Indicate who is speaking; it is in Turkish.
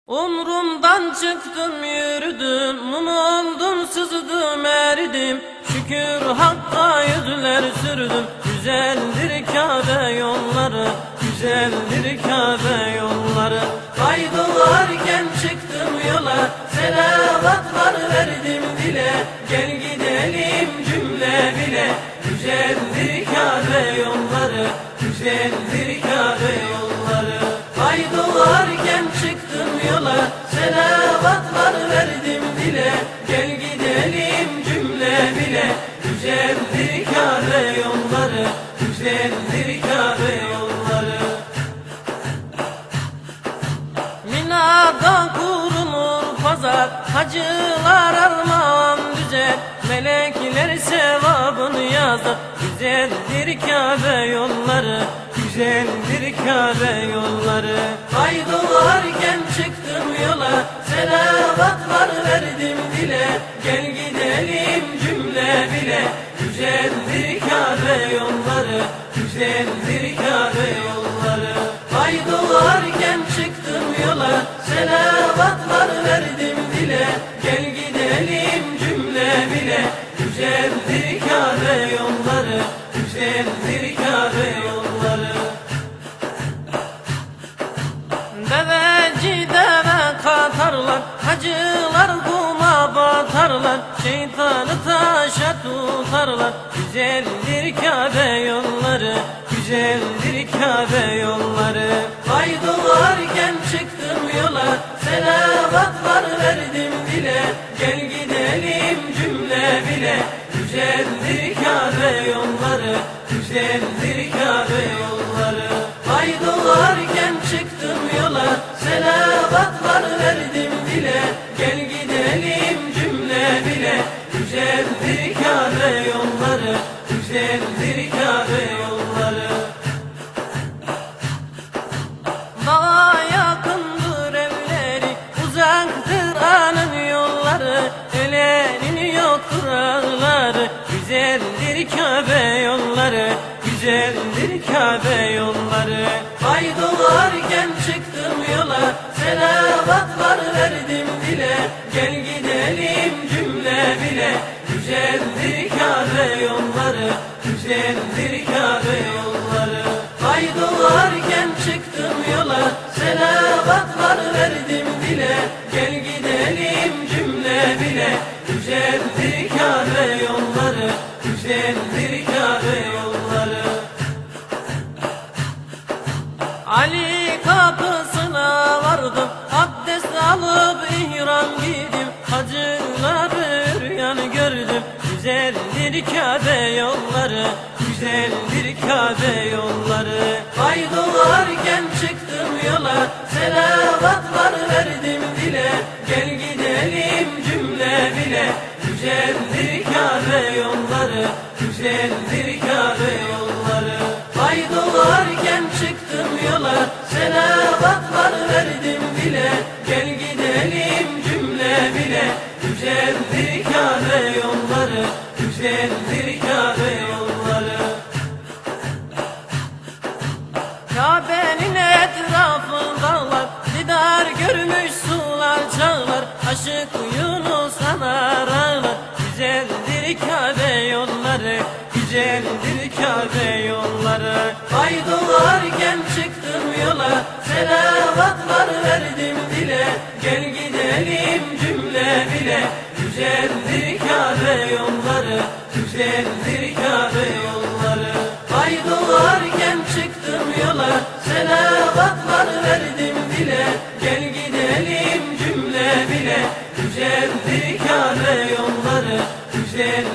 Speaker 1: Umrumdan çıktım yürüdüm, mum oldum sızdım eridim. Şükür Hakk'a yüzler sürdüm, güzeldir Kabe yolları, güzeldir Kabe yolları. Ay doğarken çıktım yola, selavatlar verdim dile. Gel gidelim cümle bile, güzeldir Kabe yolları, güzeldir Kabe yolları. Ay doğarken çıktım yola, selavatlar verdim dile. Gel gidelim cümle bile, güzeldir Kabe yolları, güzeldir Kabe yolları. Mina'da kurulur pazar, hacılar armağan düzer, melekler sevabını yazar. Güzeldir Kabe yolları, güzeldir Kabe yolları. Ay doğarken çıktım yola, selavatlar verdim dile. Gel gidelim cümle bile, güzeldir Kabe yolları, güzeldir Kabe yolları. Ay doğarken çıktım yola, selavatlar verdim dile. Gel gidelim cümle bile, güzeldir Kabe yolları, güzeldir Kabe yolları. Deveci deve katarlar, hacılar kuma batarlar, şeytanı taşa tutarlar. Güzeldir Kabe yolları, güzeldir Kabe yolları. Ay doğarken çıktım yola, selavatlar verdim dile. Gel gidelim cümle bile, güzeldir Kabe yolları, güzeldir Kabe yolları. Ay doğarken çıktım yola, selavatlar verdim dile. Gel gidelim cümle bile, güzeldir Kabe yolları, güzeldir Kabe yolları. Dağa yakındır evleri, uzaktır anın yolları, ellerinin yoktur ağları. Güzeldir Kabe yolları, güzeldir Kabe yolları. Ay doğarken çıktım yola, selavatlar verdim dile. Gel gidelim cümle bile, güzeldir Kabe yolları, güzeldir Kabe yolları. Ay doğarken çıktım yola, selavatlar verdim dile. Gel gidelim cümle bile, güzeldir Kabe yolları, güzeldir Kabe yolları. Ali kapısına vardım, abdest alıp ihram giydim. Hacıları rüyan gördüm, güzeldir Kabe yolları, güzeldir Kabe yolları. Ay doğarken çıktım yola, selavatlar verdim dile. Gel gidelim cümle bile, güzeldir Kabe yolları, güzeldir Kabe yolları. Ay doğarken çıktım yola, selavatlar verdim dile. Gel gidelim cümle bile, güzeldir Kabe yolları, güzeldir Kabe yolları. Kabe'nin etrafı dağlar, didar görmüş sular çağlar. Aşık Yunus anar ağlar, güzeldir Kabe yolları, güzeldir Kabe yolları. Ay doğarken çıktım yola, selavatlar verdim dile. Gel gidelim cümle bile, güzeldir Kabe yolları, güzeldir Kabe yolları. Ay doğarken çıktım yola, selavatlar verdim dile. Gel gidelim cümle bile, güzeldir Kabe yolları, güzeldir